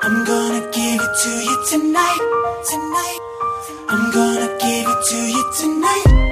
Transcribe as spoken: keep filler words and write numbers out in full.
I'm gonna give it to you tonight, tonight. I'm gonna give it to you tonight.